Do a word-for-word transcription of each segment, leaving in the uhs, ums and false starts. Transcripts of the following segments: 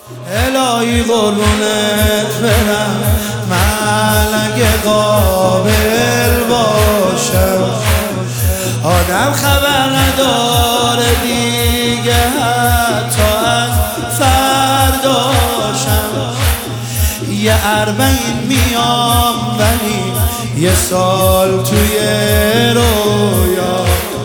الهی قربونت برم، ملک قابل باشم. آدم خبر نداره دیگه حتی از فرداشم. یه اربعین میام ولی یه سال توی رویا،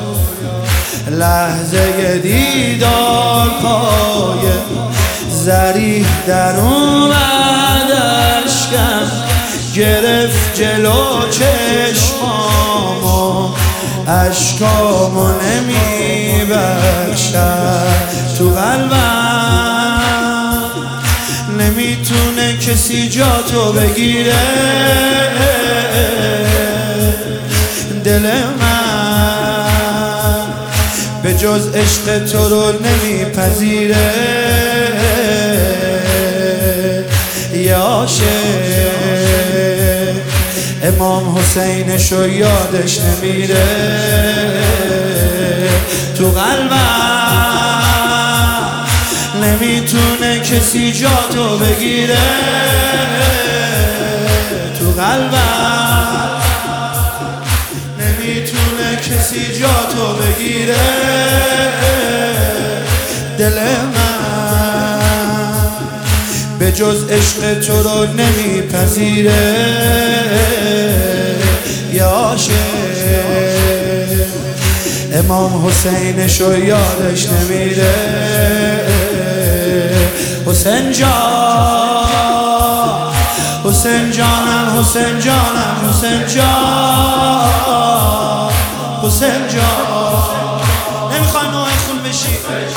لحظه دیدار پای زریح در اومد، اشکم گرفت جلو چشمامو، اشکامو نمی بخشد تو قلبم، نمیتونه کسی جاتو بگیره. دل من به جز عشق تو رو نمیپذیره. یا عاشق امام حسینشو یادش نمیره. تو قلبم نمیتونه کسی جاتو بگیره. تو قلبم نمیتونه کسی جاتو بگیره. دل من به جز عشق تو رو نمیپذیره. یا عاشق امام حسینشو یادش نمیره. حسین جان، حسین جانم، حسین جانم، حسین جان، حسین جان. نمیخوای نوع خون بشی،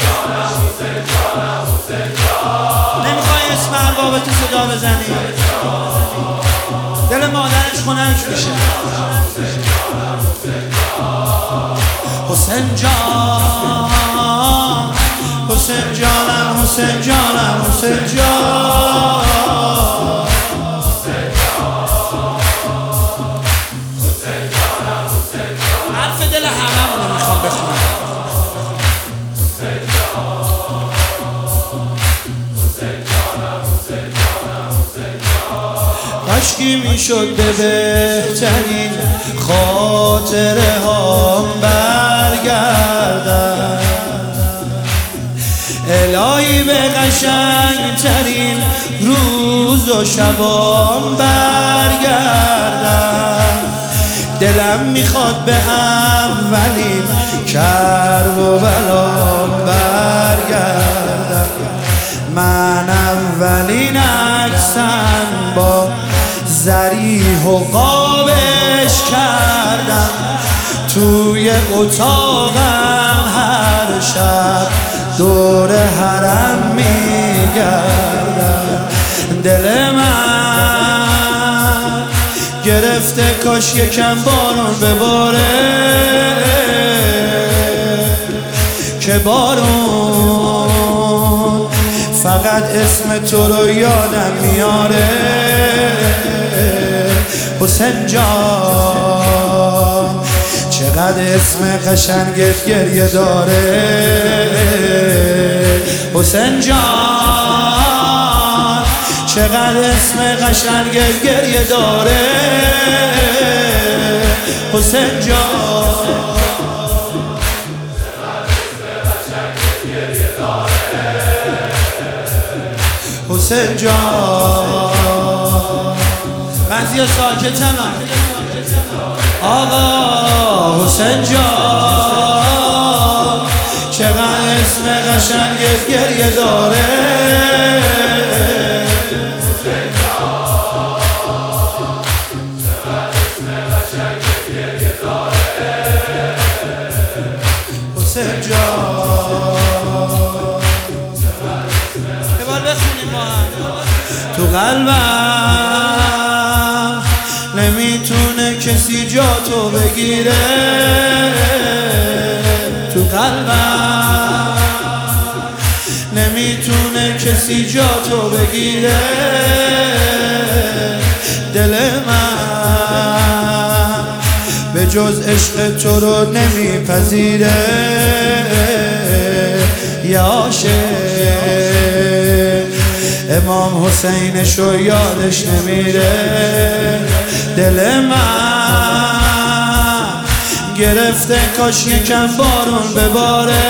نمیخوای اسم اربابت صدا بزنی، دل مادرش خنک میشه. حسین جان، حسین جانم، حسین جانم، حسین جان، حرف دل همه رو میخوام بخونم. عشقی میشد به بهترین خاطره هام برگردم، الهی به قشنگترین روز و شبام برگردم. دلم میخواد به اولین کرب و بلام برگردم. من اولین عکسم با زریح و قابش کردم، توی اتاقم هر شب دور حرم میگردم. دل من گرفته کاش یکم بارون بباره، که بارون فقط اسم تو رو یادم میاره. حسین جان چقدر اسم قشنگت گریه داره. حسین جان چقدر اسم قشنگت گریه داره. حسین جان حسین جان بعضی ساکتن آقا. حسین جان چقدر اسم قشنگت گریه داره. حسین جان چقدر اسم قشنگت گریه داره. حسین جان یه بار بخونیم با هم. تو قلبم نمیتونه کسی جاتو بگیره. تو قلبم نمیتونه کسی جاتو بگیره. دل من به جز عشق تو رو نمیپذیره. یا عاشق امام حسینشو یادش نمیره. دل من گرفته کاش یکم بارون بباره،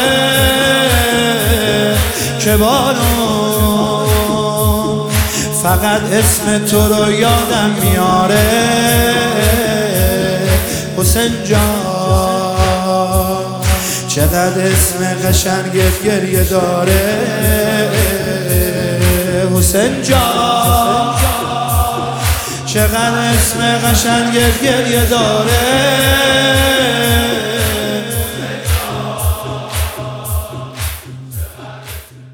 که بارون فقط اسم تو رو یادم میاره. حسین جان چقدر اسم قشنگت گریه داره. حسین جان چقدر اسم قشنگت گریه داره.